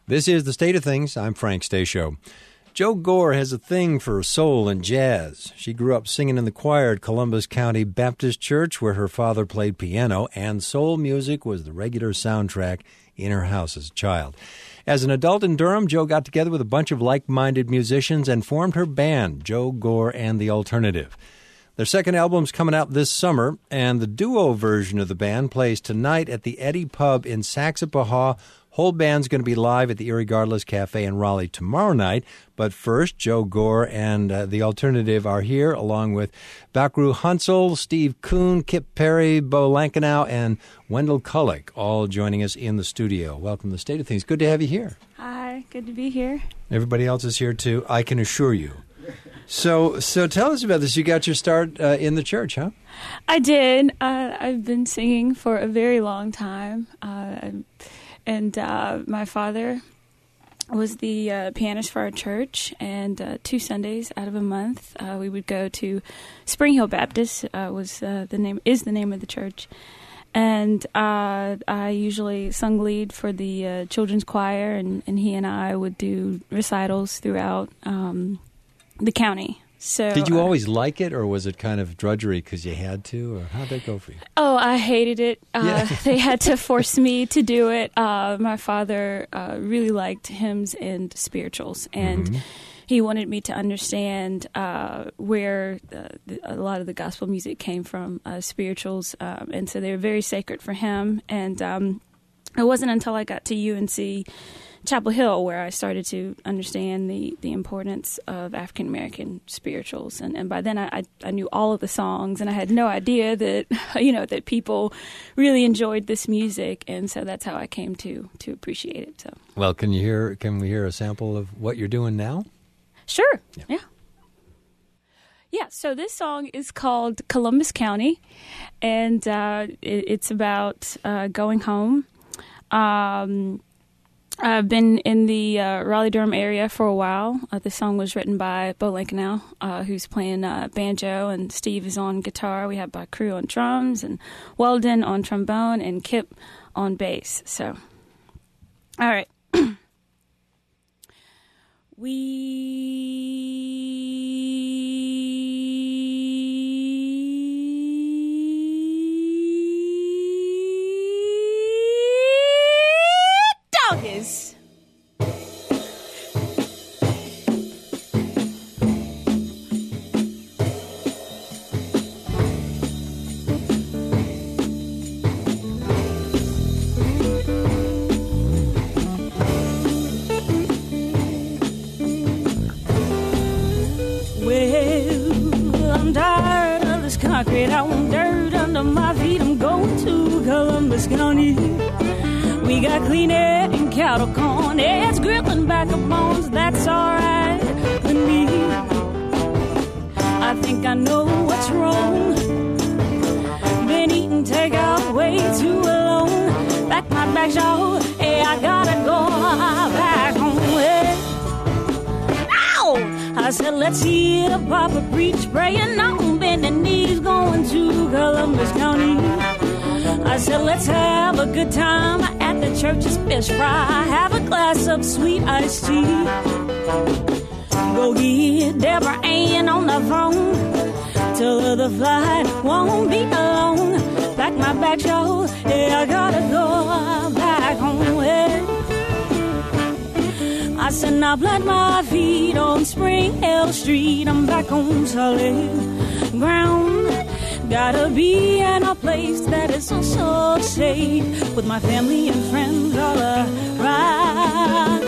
This is The State of Things. I'm Frank Stasio. Jo Gore has a thing for soul and jazz. She grew up singing in the choir at Columbus County Baptist Church, where her father played piano, and soul music was the regular soundtrack in her house as a child. As an adult in Durham, Jo got together with a bunch of like-minded musicians and formed her band, Jo Gore and the Alternative. Their second album's coming out this summer, and the duo version of the band plays tonight at the Eddie Pub in Saxapahaw. Whole band's going to be live at the Irregardless Cafe in Raleigh tomorrow night. But first, Jo Gore and the Alternative are here, along with Bakru Hansel, Steve Kuhn, Kip Perry, Bo Lankenow, and Wendell Kulick, all joining us in the studio. Welcome to The State of Things. Good to have you here. Hi, good to be here. Everybody else is here, too, I can assure you. So tell us about this. You got your start in the church, huh? I did. I've been singing for a very long time. And my father was the pianist for our church, and 2 Sundays out of a month we would go to Spring Hill Baptist. Is the name of the church, and I usually sung lead for the children's choir, and he and I would do recitals throughout the county. So, did you always like it, or was it kind of drudgery because you had to, or how'd that go for you? Oh, I hated it. They had to force me to do it. My father really liked hymns and spirituals, and he wanted me to understand where a lot of the gospel music came from, spirituals, and so they were very sacred for him. And it wasn't until I got to UNC Chapel Hill where I started to understand the importance of African American spirituals, and by then I knew all of the songs, and I had no idea that that people really enjoyed this music, and so that's how I came to appreciate it. So, well, can we hear a sample of what you're doing now? Sure. Yeah. So this song is called Columbus County, and it's about going home. I've been in the Raleigh-Durham area for a while. This song was written by Bo Lankenow, who's playing banjo, and Steve is on guitar. We have Bakru on drums, and Weldon on trombone, and Kip on bass. So, all right. Doggies. Well, I'm tired of this concrete. I want dirt under my feet. I'm going to Columbus County. We got clean air and cattle corn, eggs grilling back of bones. That's alright with me. I think I know what's wrong. Been eating takeout way too long. Back my back show, hey, I gotta go back home. Hey. Ow! I said, let's hear the papa preach, praying on bending knees, going to Columbus County. I said, let's have a good time at the church's fish fry. Have a glass of sweet iced tea. Go get Deborah Ann on the phone. Tell her the flight won't be long. Pack my bag, show. Yeah, I gotta go back home. Yeah. I said, now plant my feet on Spring Hill Street. I'm back on solid ground. Gotta be in a place that is so safe, with my family and friends all around.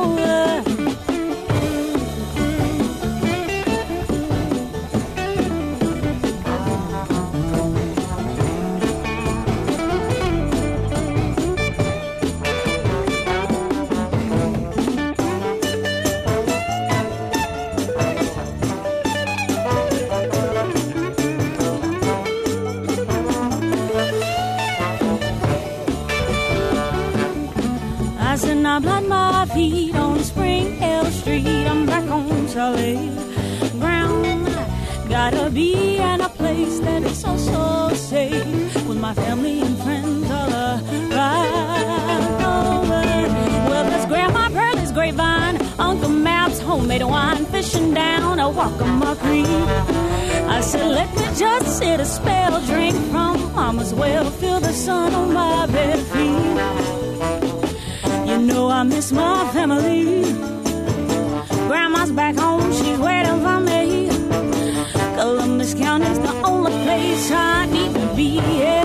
I plant my feet on Spring Hill Street. I'm back on solid ground. Gotta be in a place that is so safe, with my family and friends all around. Well, let's grab my his grapevine, Uncle Map's homemade wine, fishing down a Waccamaw Creek. I said, let me just sit a spell, drink from Mama's well, feel the sun on my bare feet. You know I miss my family. Grandma's back home, she's waiting for me. Columbus County's the only place I need to be, yeah.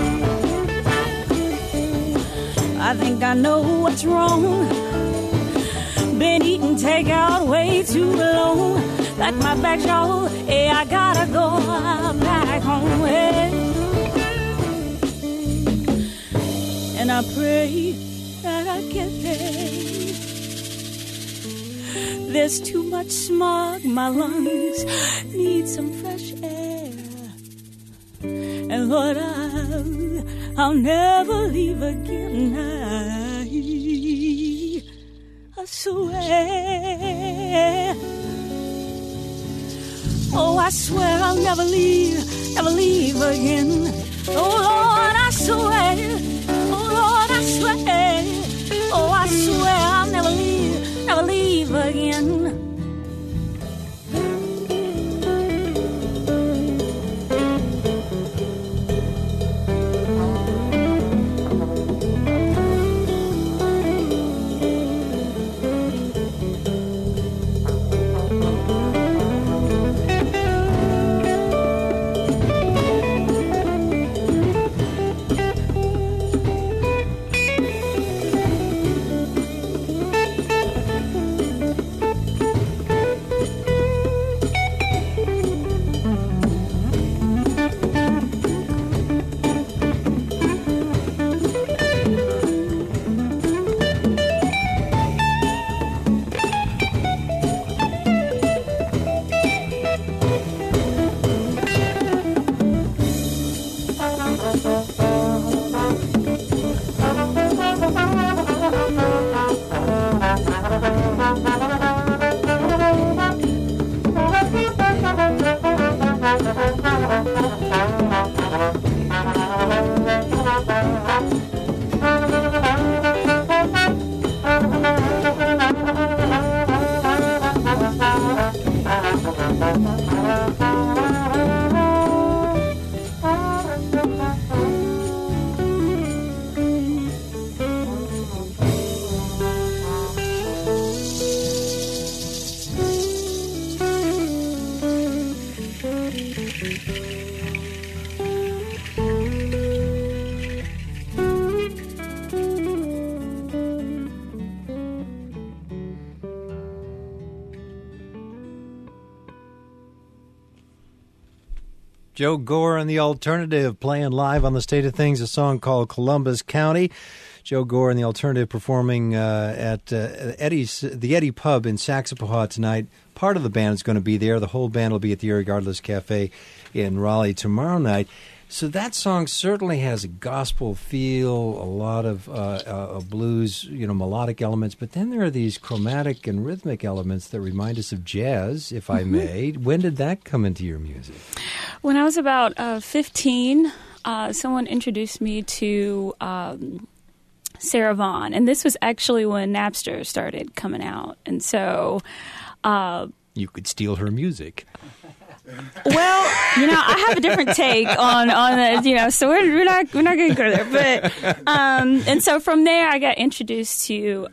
I think I know what's wrong. Been eating takeout way too long. Like my back, y'all, hey, I gotta go back home, hey. And I pray that I get there. There's too much smog, my lungs need some fresh air. And Lord, I'll never leave again, I swear. Oh, I swear I'll never leave again. Oh, Lord, I swear. Oh, Lord, I swear. Oh, I swear I'll never leave again. Joe Gore and the Alternative playing live on the State of Things, a song called Columbus County. Joe Gore and the Alternative performing at the Eddie Pub in Saxapahaw tonight. Part of the band is going to be there. The whole band will be at the Irregardless Cafe in Raleigh tomorrow night. So that song certainly has a gospel feel, a lot of blues, melodic elements. But then there are these chromatic and rhythmic elements that remind us of jazz, if I may. When did that come into your music? When I was about 15, someone introduced me to Sarah Vaughan. And this was actually when Napster started coming out. And so... you could steal her music. Well, I have a different take on that, so we're not going to go there. But and so from there, I got introduced to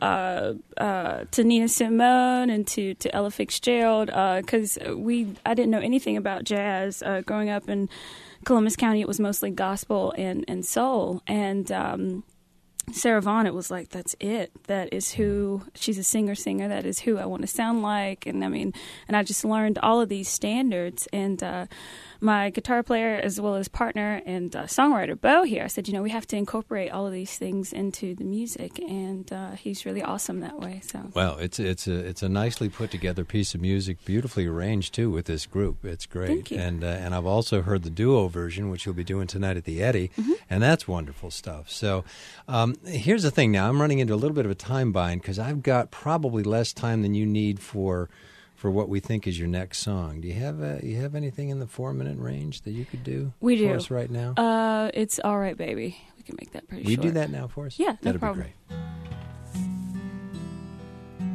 Nina Simone and to Ella Fitzgerald because I didn't know anything about jazz growing up in Columbus County. It was mostly gospel and soul, and Sarah Vaughan, it was like, that's it. That is who, she's a singer. That is who I want to sound like. And and I just learned all of these standards. And my guitar player, as well as partner and songwriter, Bo here, I said, we have to incorporate all of these things into the music. And he's really awesome that way. So well, it's a nicely put together piece of music, beautifully arranged too with this group. It's great. Thank you. And I've also heard the duo version, which you'll be doing tonight at the Eddie, and that's wonderful stuff. So here's the thing. Now I'm running into a little bit of a time bind because I've got probably less time than you need for what we think is your next song. Do you have anything in the 4-minute range that you could do for us right now? It's All Right, Baby. We can make that pretty short. Will you do that now for us? Yeah, That'd no problem. be great.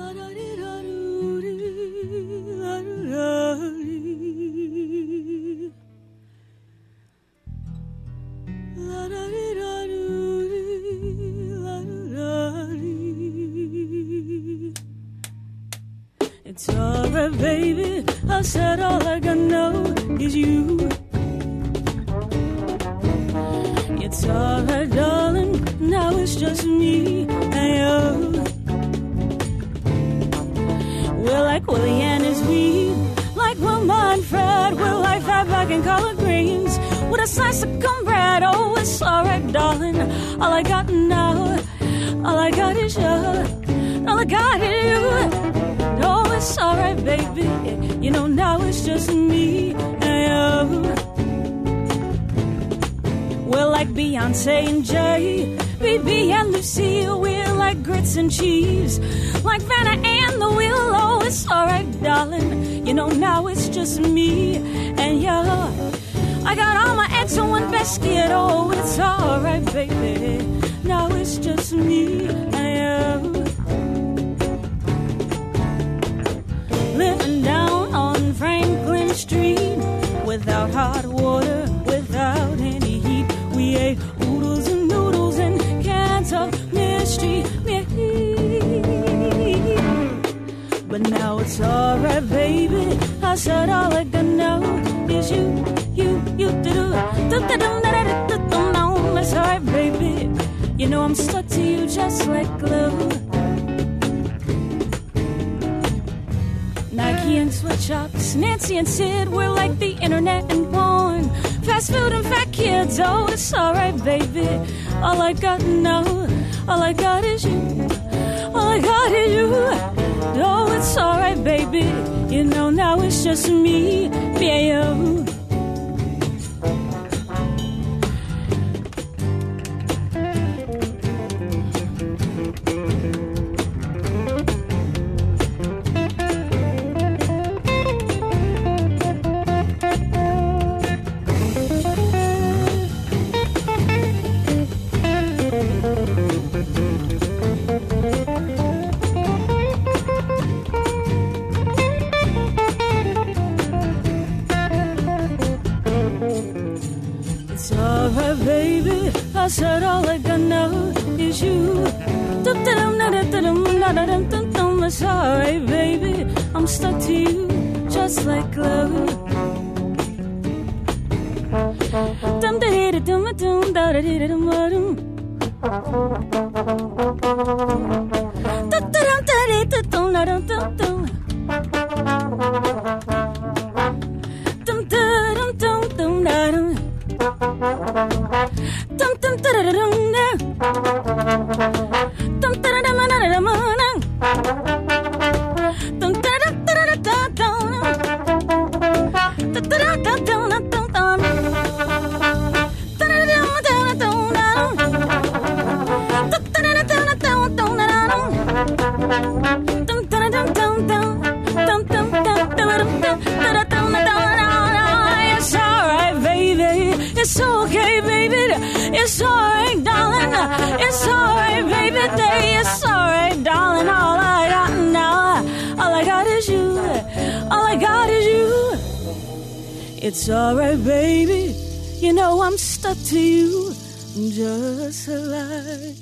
It's alright, baby. I said all I gotta know is you. It's alright, darling. Now it's just me and you. We're like Willie and his weed, like Wilma and Fred. We're like fatback and collard greens with a slice of cornbread. Oh, it's alright, darling. All I got now, all I got is you. All I got is you. No, it's alright, baby. You know, now it's just me and you. We're like Beyonce and Jay, BB and Lucille. We're like grits and cheese, like Vanna and the Wheel. Oh, it's alright, darling. You know, now it's just me and you. I got all my eggs in one basket. Oh, it's alright, baby. Now it's just me and you. Living down on Franklin Street, without hot water, without any heat. We ate oodles and noodles and cans of mystery meat. But now it's alright, baby. I said all I gotta know is you. It's alright, baby. You know I'm stuck to you just like glue. Nike and sweatshops, Nancy and Sid, we're like the internet and porn, fast food and fat kids. Oh, it's alright, baby. All I got now, all I got is you. All I got is you. Oh, it's alright, baby. You know now it's just me, yeah, you. I said all I gotta know is you. It's alright, baby. I'm stuck to you just like glue. It's okay, baby. It's alright, darling. It's alright, baby. It's alright, darling. All I got now, all I got is you. All I got is you. It's alright, baby. You know I'm stuck to you, just like.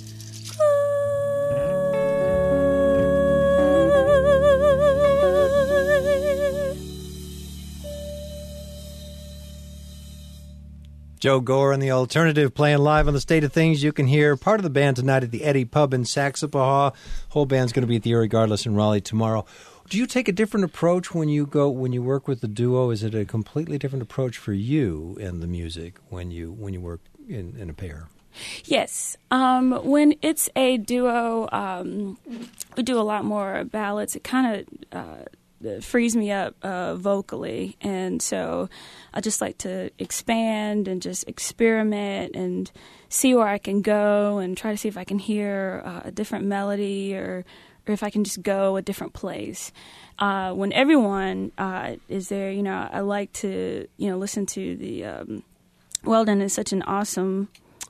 Joe Gore and the Alternative playing live on the State of Things. You can hear part of the band tonight at the Eddie Pub in Saxapahaw. Whole band's going to be at the Irregardless in Raleigh tomorrow. Do you take a different approach when you work with the duo? Is it a completely different approach for you in the music when you work in a pair? Yes. When it's a duo, we do a lot more ballads. It kind of frees me up vocally, and so I just like to expand and just experiment and see where I can go and try to see if I can hear a different melody or if I can just go a different place. When everyone is there, I like to listen to the Weldon is such an awesome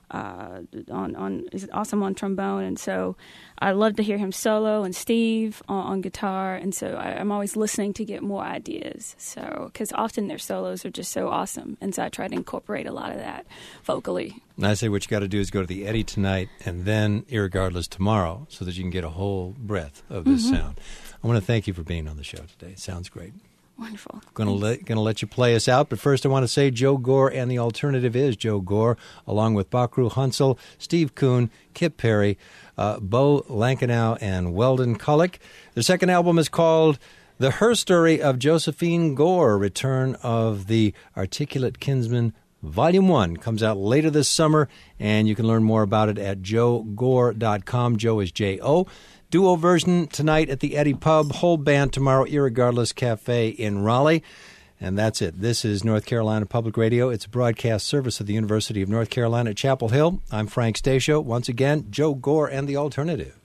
is awesome on trombone, and so I love to hear him solo, and Steve on guitar, and so I'm always listening to get more ideas. So because often their solos are just so awesome, and so I try to incorporate a lot of that vocally. And I say what you got to do is go to the Eddie tonight, and then Irregardless tomorrow, so that you can get a whole breadth of this sound. I want to thank you for being on the show today. It sounds great. Wonderful. Going to let you play us out, but first I want to say Joe Gore and the Alternative is Joe Gore, along with Bakru Hansel, Steve Kuhn, Kip Perry, Bo Lankenau, and Weldon Kulick. Their second album is called The Her Story of Josephine Gore, Return of the Articulate Kinsman. Volume 1 comes out later this summer, and you can learn more about it at joegore.com. Joe is J-O. Duo version tonight at the Eddie Pub. Whole band tomorrow, Irregardless Cafe in Raleigh. And that's it. This is North Carolina Public Radio. It's a broadcast service of the University of North Carolina at Chapel Hill. I'm Frank Stasio. Once again, Joe Gore and the Alternative.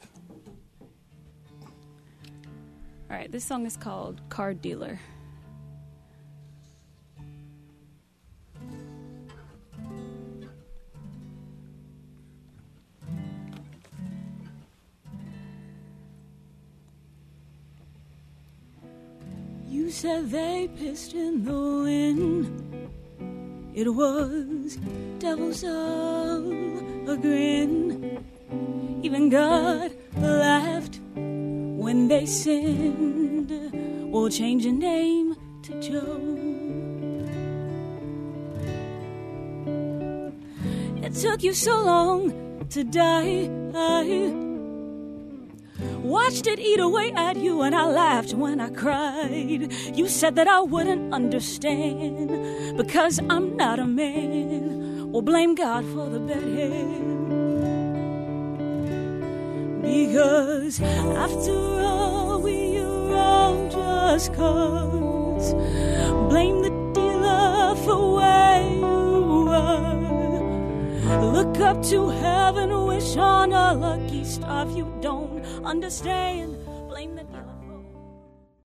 All right, this song is called Card Dealer. You said they pissed in the wind. It was devils of a grin. Even God laughed when they sinned. We'll change your name to Joe. It took you so long to die. Watched it eat away at you, and I laughed when I cried. You said that I wouldn't understand because I'm not a man. Well, blame God for the bedhead. Because after all, we are all just cause. Blame the dealer for where you are. Look up to heaven, wish on a lucky star. If you don't understand, blame the dealer.